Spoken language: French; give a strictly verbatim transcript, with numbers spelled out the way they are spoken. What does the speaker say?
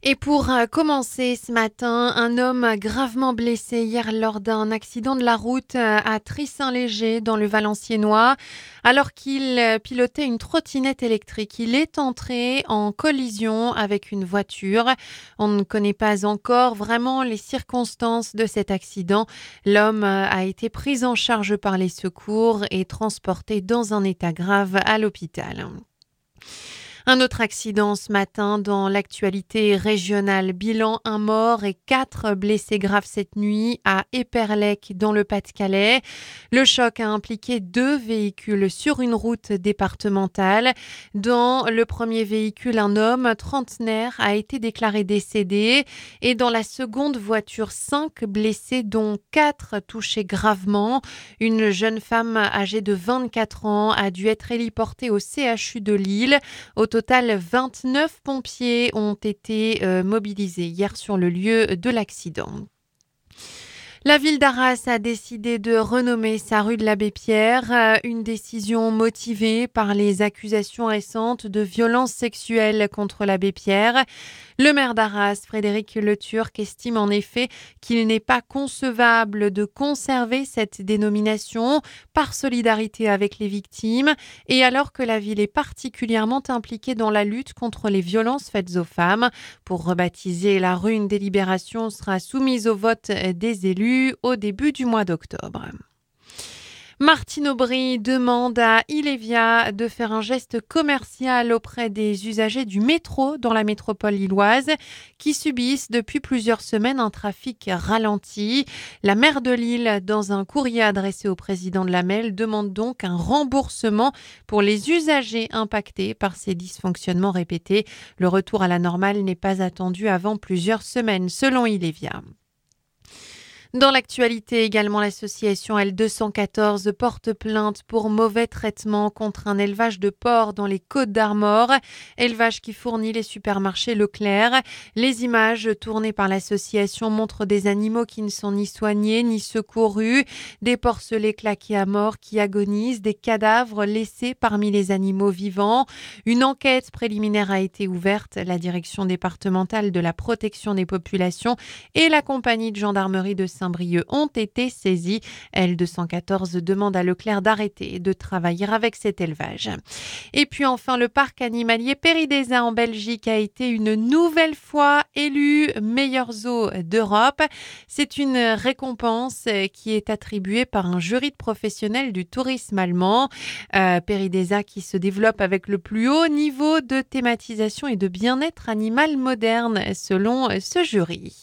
Et pour euh, commencer ce matin, un homme a gravement blessé hier lors d'un accident de la route euh, à Tris-Saint-Léger dans le Valenciennois. Alors qu'il euh, pilotait une trottinette électrique, il est entré en collision avec une voiture. On ne connaît pas encore vraiment les circonstances de cet accident. L'homme euh, a été pris en charge par les secours et transporté dans un état grave à l'hôpital. Un autre accident ce matin dans l'actualité régionale. Bilan, un mort et quatre blessés graves cette nuit à Éperlec dans le Pas-de-Calais. Le choc a impliqué deux véhicules sur une route départementale. Dans le premier véhicule, un homme trentenaire a été déclaré décédé et dans la seconde voiture, cinq blessés dont quatre touchés gravement. Une jeune femme âgée de vingt-quatre ans a dû être héliportée au C H U de Lille. Au total, vingt-neuf pompiers ont été euh, mobilisés hier sur le lieu de l'accident. La ville d'Arras a décidé de renommer sa rue de l'Abbé Pierre, une décision motivée par les accusations récentes de violences sexuelles contre l'Abbé Pierre. Le maire d'Arras, Frédéric Leturc, estime en effet qu'il n'est pas concevable de conserver cette dénomination par solidarité avec les victimes et alors que la ville est particulièrement impliquée dans la lutte contre les violences faites aux femmes. Pour rebaptiser la rue, une délibération sera soumise au vote des élus au début du mois d'octobre. Martine Aubry demande à Ilevia de faire un geste commercial auprès des usagers du métro dans la métropole lilloise qui subissent depuis plusieurs semaines un trafic ralenti. La maire de Lille, dans un courrier adressé au président de l'A M E L, demande donc un remboursement pour les usagers impactés par ces dysfonctionnements répétés. Le retour à la normale n'est pas attendu avant plusieurs semaines, selon Ilevia. Dans l'actualité également, l'association L deux cent quatorze porte plainte pour mauvais traitement contre un élevage de porcs dans les Côtes-d'Armor, élevage qui fournit les supermarchés Leclerc. Les images tournées par l'association montrent des animaux qui ne sont ni soignés ni secourus, des porcelets claqués à mort qui agonisent, des cadavres laissés parmi les animaux vivants. Une enquête préliminaire a été ouverte. La direction départementale de la protection des populations et la compagnie de gendarmerie de Saint-Brieuc ont été saisis. L deux cent quatorze demande à Leclerc d'arrêter de travailler avec cet élevage. Et puis enfin, le parc animalier Péridesa en Belgique a été une nouvelle fois élu meilleur zoo d'Europe. C'est une récompense qui est attribuée par un jury de professionnels du tourisme allemand. Euh, Péridesa qui se développe avec le plus haut niveau de thématisation et de bien-être animal moderne selon ce jury.